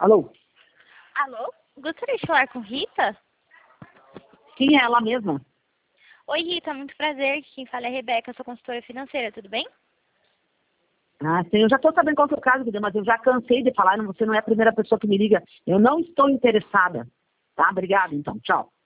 Alô? Alô? Gostaria de falar com Rita? Sim, é ela mesma. Oi, Rita, muito prazer. Quem fala é a Rebeca, sou consultora financeira, tudo bem? Ah, sim, eu já estou sabendo qual que é o caso, querida, mas eu já cansei de falar, você não é a primeira pessoa que me liga. Eu não estou interessada. Tá? Obrigada, então. Tchau.